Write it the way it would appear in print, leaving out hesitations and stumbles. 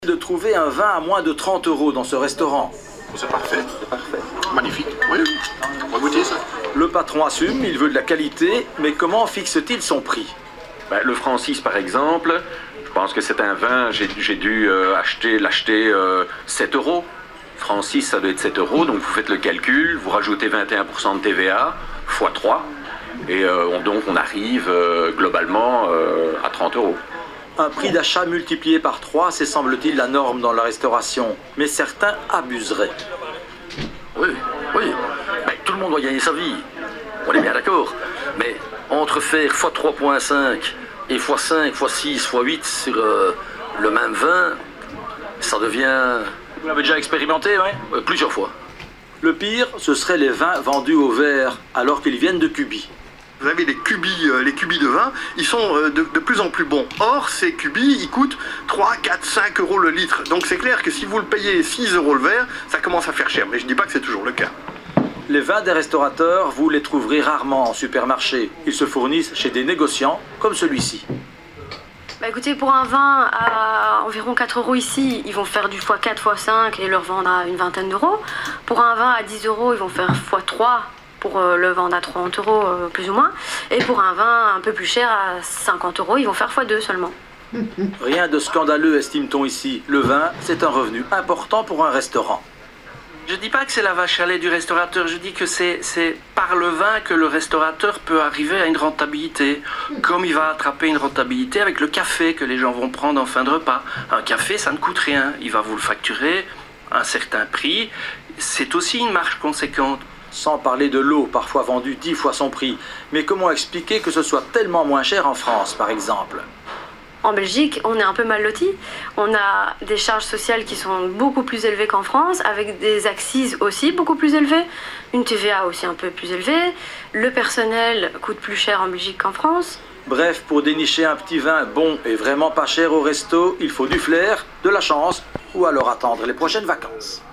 De trouver un vin à moins de 30 € dans ce restaurant. C'est parfait. Magnifique, oui. On va goûter ça. Le patron assume, il veut de la qualité, mais comment fixe-t-il son prix? Le Francis, par exemple, je pense que c'est un vin, j'ai dû l'acheter 7 €. Francis, ça doit être 7 €, donc vous faites le calcul, vous rajoutez 21% de TVA, x 3, et donc on arrive globalement à 30 €. Un prix d'achat multiplié par 3, c'est semble-t-il la norme dans la restauration, mais certains abuseraient. Oui. Tout le monde doit gagner sa vie. On est bien d'accord. Mais entre faire x 3.5 et x 5, x 6, x 8 sur le même vin, ça devient... Vous l'avez déjà expérimenté, oui? Plusieurs fois. Le pire, ce seraient les vins vendus au verre, alors qu'ils viennent de Cubis. Vous avez les cubis de vin, ils sont de plus en plus bons. Or, ces cubis, ils coûtent 3, 4, 5 € le litre. Donc c'est clair que si vous le payez 6 € le verre, ça commence à faire cher. Mais je ne dis pas que c'est toujours le cas. Les vins des restaurateurs, vous les trouverez rarement en supermarché. Ils se fournissent chez des négociants, comme celui-ci. Écoutez, pour un vin à environ 4 € ici, ils vont faire du x4, x5 et le revendre à une vingtaine d'euros. Pour un vin à 10 €, ils vont faire x3 pour le vendre à 30 € plus ou moins. Et pour un vin un peu plus cher, à 50 €, ils vont faire x2 seulement. Rien de scandaleux, estime-t-on ici. Le vin, c'est un revenu important pour un restaurant. Je dis pas que c'est la vache à lait du restaurateur, je dis que c'est par le vin que le restaurateur peut arriver à une rentabilité. Comme il va attraper une rentabilité avec le café que les gens vont prendre en fin de repas. Un café, ça ne coûte rien. Il va vous le facturer à un certain prix. C'est aussi une marge conséquente. Sans parler de l'eau, parfois vendue 10 fois son prix. Mais comment expliquer que ce soit tellement moins cher en France, par exemple? En Belgique, on est un peu mal lotis. On a des charges sociales qui sont beaucoup plus élevées qu'en France, avec des accises aussi beaucoup plus élevées, une TVA aussi un peu plus élevée. Le personnel coûte plus cher en Belgique qu'en France. Bref, pour dénicher un petit vin bon et vraiment pas cher au resto, il faut du flair, de la chance, ou alors attendre les prochaines vacances.